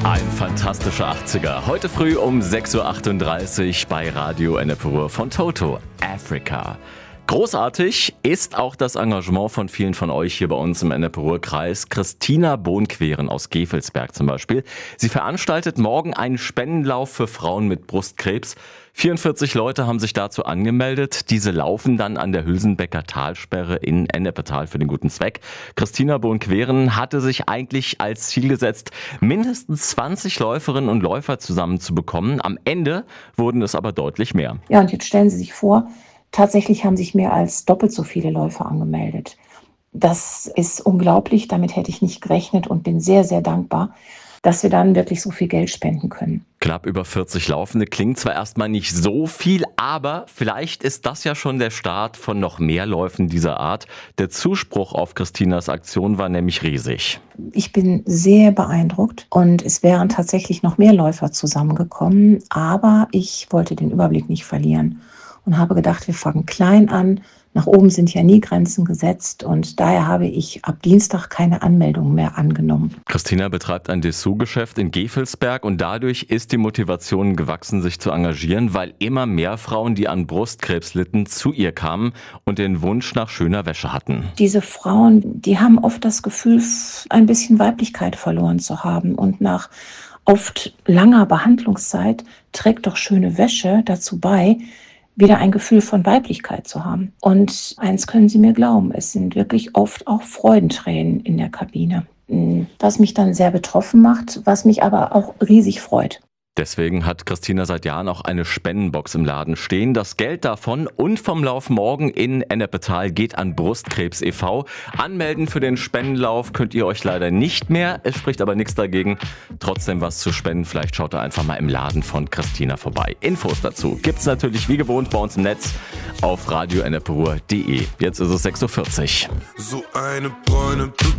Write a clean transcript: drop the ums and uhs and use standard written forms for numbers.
Ein fantastischer 80er. Heute früh um 6.38 Uhr bei Radio Ennepe von Toto, Africa. Großartig ist auch das Engagement von vielen von euch hier bei uns im Ennepe-Ruhr-Kreis. Christina Bohnqueren aus Gevelsberg zum Beispiel. Sie veranstaltet morgen einen Spendenlauf für Frauen mit Brustkrebs. 44 Leute haben sich dazu angemeldet. Diese laufen dann an der Hülsenbecker Talsperre in Ennepetal für den guten Zweck. Christina Bohnqueren hatte sich eigentlich als Ziel gesetzt, mindestens 20 Läuferinnen und Läufer zusammenzubekommen. Am Ende wurden es aber deutlich mehr. Ja, und jetzt stellen Sie sich vor, tatsächlich haben sich mehr als doppelt so viele Läufer angemeldet. Das ist unglaublich, damit hätte ich nicht gerechnet und bin sehr, sehr dankbar, dass wir dann wirklich so viel Geld spenden können. Knapp über 40 Laufende klingt zwar erstmal nicht so viel, aber vielleicht ist das ja schon der Start von noch mehr Läufen dieser Art. Der Zuspruch auf Christinas Aktion war nämlich riesig. Ich bin sehr beeindruckt und es wären tatsächlich noch mehr Läufer zusammengekommen, aber ich wollte den Überblick nicht verlieren und habe gedacht, wir fangen klein an. Nach oben sind ja nie Grenzen gesetzt und daher habe ich ab Dienstag keine Anmeldungen mehr angenommen. Christina betreibt ein Dessous-Geschäft in Gevelsberg und dadurch ist die Motivation gewachsen, sich zu engagieren, weil immer mehr Frauen, die an Brustkrebs litten, zu ihr kamen und den Wunsch nach schöner Wäsche hatten. Diese Frauen, die haben oft das Gefühl, ein bisschen Weiblichkeit verloren zu haben und nach oft langer Behandlungszeit trägt doch schöne Wäsche dazu bei, wieder ein Gefühl von Weiblichkeit zu haben. Und eins können Sie mir glauben, es sind wirklich oft auch Freudentränen in der Kabine. Was mich dann sehr betroffen macht, was mich aber auch riesig freut. Deswegen hat Christina seit Jahren auch eine Spendenbox im Laden stehen. Das Geld davon und vom Lauf morgen in Ennepetal geht an Brustkrebs e.V. Anmelden für den Spendenlauf könnt ihr euch leider nicht mehr. Es spricht aber nichts dagegen, trotzdem was zu spenden. Vielleicht schaut ihr einfach mal im Laden von Christina vorbei. Infos dazu gibt's natürlich wie gewohnt bei uns im Netz auf radioennepe.de. Jetzt ist es 6.40 Uhr. So eine Bräune.